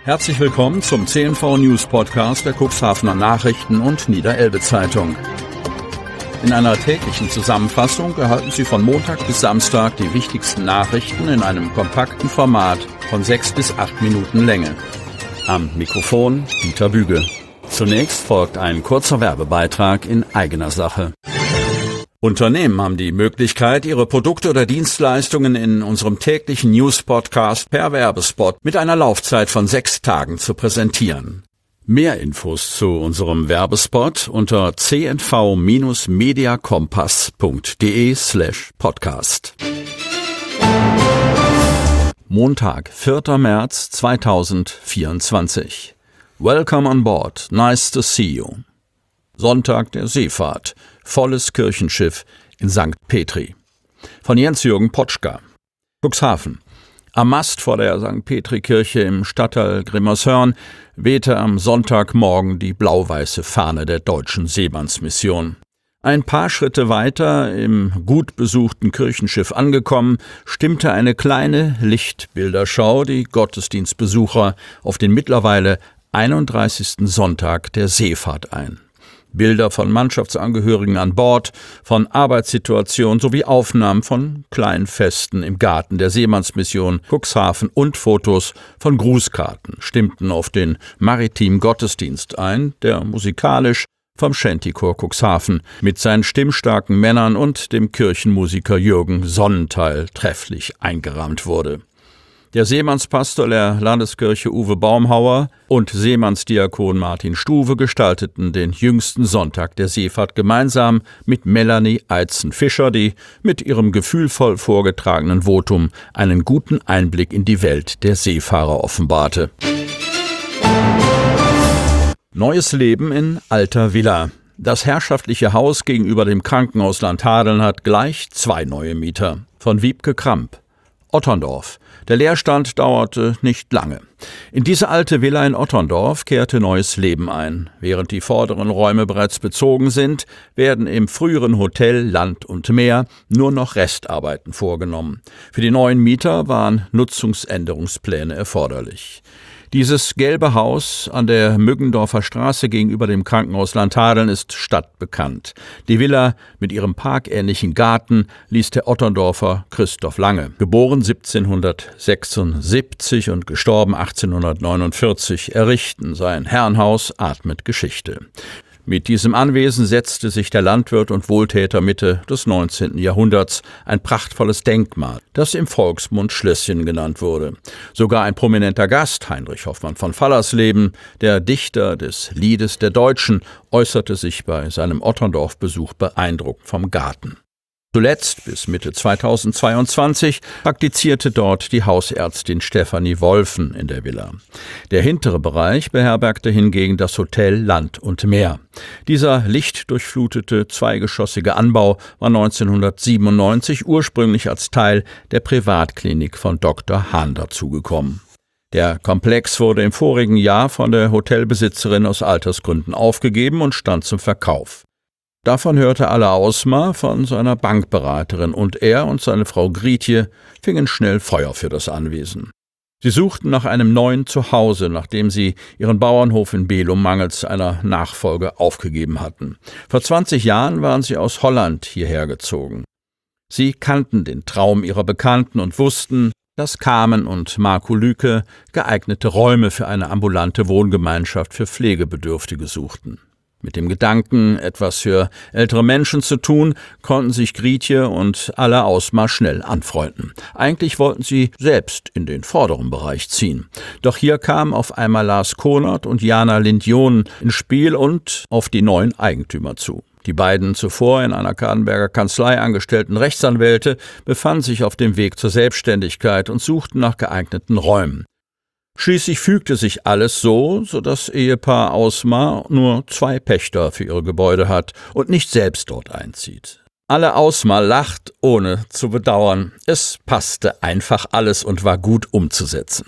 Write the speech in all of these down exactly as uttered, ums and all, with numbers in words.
Herzlich willkommen zum C N V News Podcast der Cuxhavener Nachrichten und Niederelbe Zeitung. In einer täglichen Zusammenfassung erhalten Sie von Montag bis Samstag die wichtigsten Nachrichten in einem kompakten Format von sechs bis acht Minuten Länge. Am Mikrofon Dieter Büge. Zunächst folgt ein kurzer Werbebeitrag in eigener Sache. Unternehmen haben die Möglichkeit, ihre Produkte oder Dienstleistungen in unserem täglichen News-Podcast per Werbespot mit einer Laufzeit von sechs Tagen zu präsentieren. Mehr Infos zu unserem Werbespot unter c n v Bindestrich mediakompass punkt de slash podcast. Montag, vierter März zweitausendvierundzwanzig. Welcome on board. Nice to see you. Sonntag der Seefahrt. Volles Kirchenschiff in Sankt Petri. Von Jens-Jürgen Potschka. Cuxhaven. Am Mast vor der Sankt Petri-Kirche im Stadtteil Grimmershörn wehte am Sonntagmorgen die blau-weiße Fahne der Deutschen Seemannsmission. Ein paar Schritte weiter, im gut besuchten Kirchenschiff angekommen, stimmte eine kleine Lichtbilderschau die Gottesdienstbesucher auf den mittlerweile einunddreißigsten Sonntag der Seefahrt ein. Bilder von Mannschaftsangehörigen an Bord, von Arbeitssituationen sowie Aufnahmen von kleinen Festen im Garten der Seemannsmission Cuxhaven und Fotos von Grußkarten stimmten auf den maritimen Gottesdienst ein, der musikalisch vom Shantychor Cuxhaven mit seinen stimmstarken Männern und dem Kirchenmusiker Jürgen Sonnenthal trefflich eingerahmt wurde. Der Seemannspastor der Landeskirche Uwe Baumhauer und Seemannsdiakon Martin Stuwe gestalteten den jüngsten Sonntag der Seefahrt gemeinsam mit Melanie Eitzen-Fischer, die mit ihrem gefühlvoll vorgetragenen Votum einen guten Einblick in die Welt der Seefahrer offenbarte. Neues Leben in alter Villa. Das herrschaftliche Haus gegenüber dem Krankenhaus Landhadeln hat gleich zwei neue Mieter. Von Wiebke Kramp. Otterndorf. Der Leerstand dauerte nicht lange. In diese alte Villa in Otterndorf kehrte neues Leben ein. Während die vorderen Räume bereits bezogen sind, werden im früheren Hotel Land und Meer nur noch Restarbeiten vorgenommen. Für die neuen Mieter waren Nutzungsänderungspläne erforderlich. Dieses gelbe Haus an der Müggendorfer Straße gegenüber dem Krankenhaus Landhadeln ist stadtbekannt. Die Villa mit ihrem parkähnlichen Garten ließ der Otterndorfer Christoph Lange, geboren siebzehnhundertsechsundsiebzig und gestorben achtzehnhundertneunundvierzig, errichten. Sein Herrenhaus atmet Geschichte. Mit diesem Anwesen setzte sich der Landwirt und Wohltäter Mitte des neunzehnten Jahrhunderts ein prachtvolles Denkmal, das im Volksmund Schlösschen genannt wurde. Sogar ein prominenter Gast, Heinrich Hoffmann von Fallersleben, der Dichter des Liedes der Deutschen, äußerte sich bei seinem Otterndorf-Besuch beeindruckt vom Garten. Zuletzt, bis Mitte zweitausendzweiundzwanzig, praktizierte dort die Hausärztin Stefanie Wolfen in der Villa. Der hintere Bereich beherbergte hingegen das Hotel Land und Meer. Dieser lichtdurchflutete zweigeschossige Anbau war neunzehnhundertsiebenundneunzig ursprünglich als Teil der Privatklinik von Doktor Hahn dazugekommen. Der Komplex wurde im vorigen Jahr von der Hotelbesitzerin aus Altersgründen aufgegeben und stand zum Verkauf. Davon hörte Alle Ausmar von seiner Bankberaterin und er und seine Frau Grietje fingen schnell Feuer für das Anwesen. Sie suchten nach einem neuen Zuhause, nachdem sie ihren Bauernhof in Belum mangels einer Nachfolge aufgegeben hatten. Vor zwanzig Jahren waren sie aus Holland hierher gezogen. Sie kannten den Traum ihrer Bekannten und wussten, dass Carmen und Marco Lüke geeignete Räume für eine ambulante Wohngemeinschaft für Pflegebedürftige suchten. Mit dem Gedanken, etwas für ältere Menschen zu tun, konnten sich Grietje und Alle Ausmar schnell anfreunden. Eigentlich wollten sie selbst in den vorderen Bereich ziehen. Doch hier kamen auf einmal Lars Konert und Jana Lindjonen ins Spiel und auf die neuen Eigentümer zu. Die beiden zuvor in einer Kadenberger Kanzlei angestellten Rechtsanwälte befanden sich auf dem Weg zur Selbstständigkeit und suchten nach geeigneten Räumen. Schließlich fügte sich alles so, sodass Ehepaar Ausmar nur zwei Pächter für ihre Gebäude hat und nicht selbst dort einzieht. Alle Ausmar lacht, ohne zu bedauern. Es passte einfach alles und war gut umzusetzen.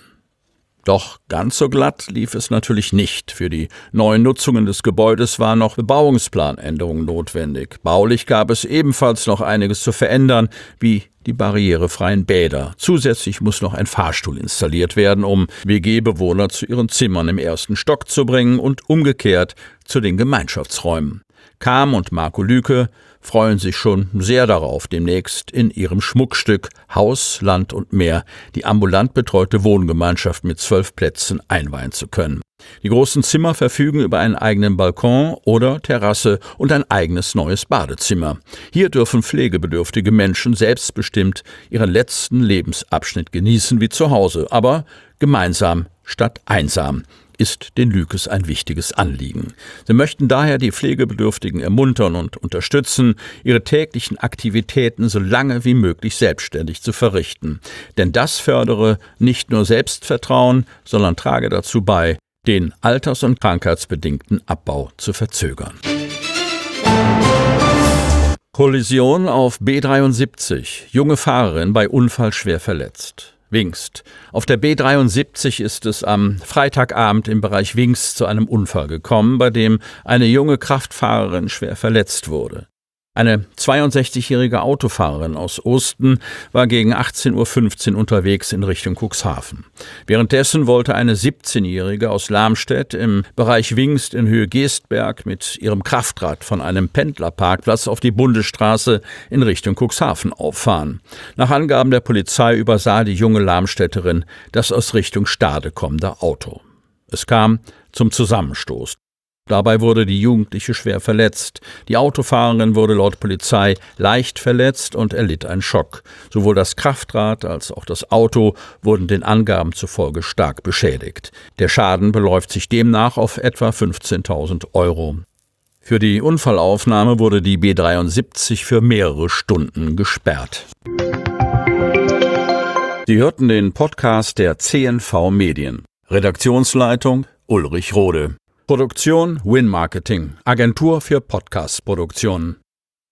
Doch ganz so glatt lief es natürlich nicht. Für die neuen Nutzungen des Gebäudes waren noch Bebauungsplanänderungen notwendig. Baulich gab es ebenfalls noch einiges zu verändern, wie die barrierefreien Bäder. Zusätzlich muss noch ein Fahrstuhl installiert werden, um W G-Bewohner zu ihren Zimmern im ersten Stock zu bringen und umgekehrt zu den Gemeinschaftsräumen. Kam und Marco Lüke freuen sich schon sehr darauf, demnächst in ihrem Schmuckstück Haus, Land und Meer die ambulant betreute Wohngemeinschaft mit zwölf Plätzen einweihen zu können. Die großen Zimmer verfügen über einen eigenen Balkon oder Terrasse und ein eigenes neues Badezimmer. Hier dürfen pflegebedürftige Menschen selbstbestimmt ihren letzten Lebensabschnitt genießen wie zu Hause, aber gemeinsam statt einsam ist den Lükes ein wichtiges Anliegen. Sie möchten daher die Pflegebedürftigen ermuntern und unterstützen, ihre täglichen Aktivitäten so lange wie möglich selbstständig zu verrichten. Denn das fördere nicht nur Selbstvertrauen, sondern trage dazu bei, den alters- und krankheitsbedingten Abbau zu verzögern. Kollision auf B dreiundsiebzig. Junge Fahrerin bei Unfall schwer verletzt. Wingst. Auf der B dreiundsiebzig ist es am Freitagabend im Bereich Wingst zu einem Unfall gekommen, bei dem eine junge Kraftfahrerin schwer verletzt wurde. Eine zweiundsechzigjährige Autofahrerin aus Osten war gegen achtzehn Uhr fünfzehn unterwegs in Richtung Cuxhaven. Währenddessen wollte eine siebzehnjährige aus Lamstedt im Bereich Wingst in Höhe Geestberg mit ihrem Kraftrad von einem Pendlerparkplatz auf die Bundesstraße in Richtung Cuxhaven auffahren. Nach Angaben der Polizei übersah die junge Lamstädterin das aus Richtung Stade kommende Auto. Es kam zum Zusammenstoß. Dabei wurde die Jugendliche schwer verletzt. Die Autofahrerin wurde laut Polizei leicht verletzt und erlitt einen Schock. Sowohl das Kraftrad als auch das Auto wurden den Angaben zufolge stark beschädigt. Der Schaden beläuft sich demnach auf etwa fünfzehntausend Euro. Für die Unfallaufnahme wurde die B dreiundsiebzig für mehrere Stunden gesperrt. Sie hörten den Podcast der C N V Medien. Redaktionsleitung Ulrich Rode. Produktion Win Marketing, Agentur für Podcast-Produktionen.